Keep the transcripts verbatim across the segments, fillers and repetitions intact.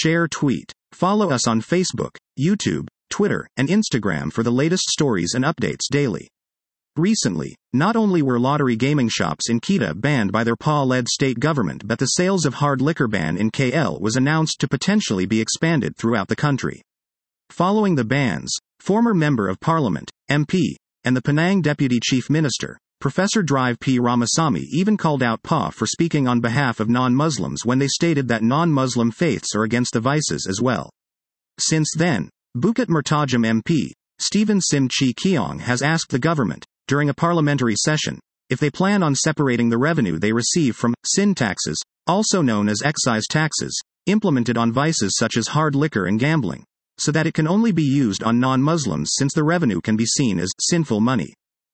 share, tweet. Follow us on Facebook, YouTube, Twitter, and Instagram for the latest stories and updates daily. Recently, not only were lottery gaming shops in Kedah banned by their P A-led state government, but the sales of hard liquor ban in K L was announced to potentially be expanded throughout the country. Following the bans, former Member of Parliament, M P, and the Penang Deputy Chief Minister, Professor Drive P. Ramasamy even called out P A for speaking on behalf of non-Muslims when they stated that non-Muslim faiths are against the vices as well. Since then, Bukit Mertajam M P, Stephen Sim Chi Keong has asked the government, during a parliamentary session, if they plan on separating the revenue they receive from sin taxes, also known as excise taxes, implemented on vices such as hard liquor and gambling, so that it can only be used on non-Muslims since the revenue can be seen as sinful money.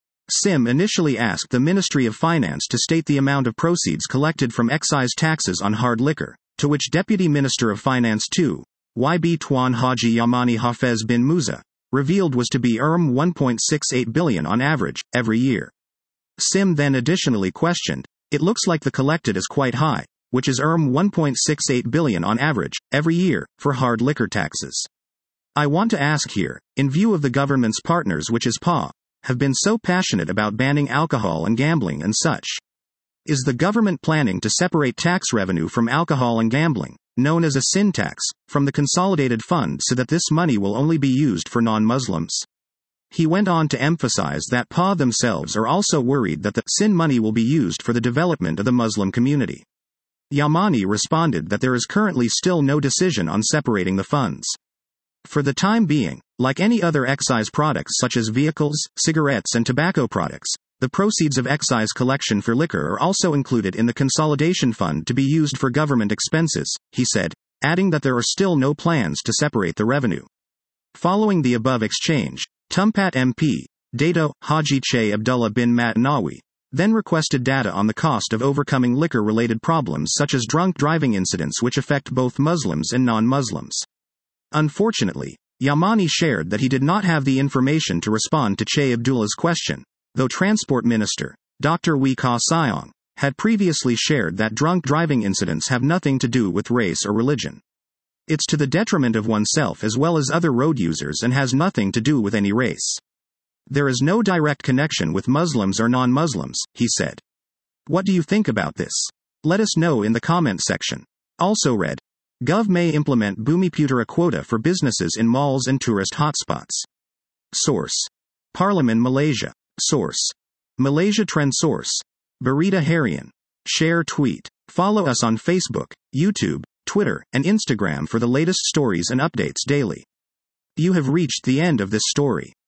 Sim initially asked the Ministry of Finance to state the amount of proceeds collected from excise taxes on hard liquor, to which Deputy Minister of Finance two, Y B Tuan Haji Yamani Hafez bin Musa, revealed was to be around one point six eight billion on average, every year. Sim then additionally questioned, it looks like the collected is quite high, which is around one point six eight billion on average, every year, for hard liquor taxes. I want to ask here, in view of the government's partners which is P A, have been so passionate about banning alcohol and gambling and such. Is the government planning to separate tax revenue from alcohol and gambling, known as a sin tax, from the consolidated fund so that this money will only be used for non-Muslims? He went on to emphasize that P A themselves are also worried that the sin money will be used for the development of the Muslim community. Yamani responded that there is currently still no decision on separating the funds. For the time being, like any other excise products such as vehicles, cigarettes and tobacco products, the proceeds of excise collection for liquor are also included in the consolidation fund to be used for government expenses, he said, adding that there are still no plans to separate the revenue. Following the above exchange, Tumpat M P, Dato Haji Che Abdullah bin Mat Nawi, then requested data on the cost of overcoming liquor-related problems such as drunk driving incidents which affect both Muslims and non-Muslims. Unfortunately, Yamani shared that he did not have the information to respond to Che Abdullah's question, though Transport Minister, Doctor Wee Ka Siong, had previously shared that drunk driving incidents have nothing to do with race or religion. It's to the detriment of oneself as well as other road users and has nothing to do with any race. There is no direct connection with Muslims or non-Muslims, he said. What do you think about this? Let us know in the comment section. Also read, Gov may implement Bumiputera quota for businesses in malls and tourist hotspots. Source: Parliament Malaysia. Source: Malaysia Trend. Source: Berita Harian. Share, tweet. Follow us on Facebook, YouTube, Twitter, and Instagram for the latest stories and updates daily. You have reached the end of this story.